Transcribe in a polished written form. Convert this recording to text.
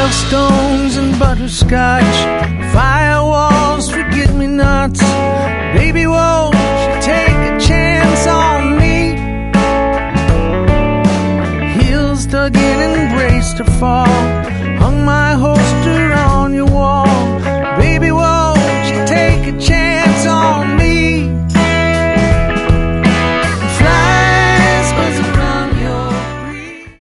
Milestones and butterscotch, firewalls, forget-me-nots. Baby, won't you take a chance on me? Heels dug in and braced to fall, hung my horse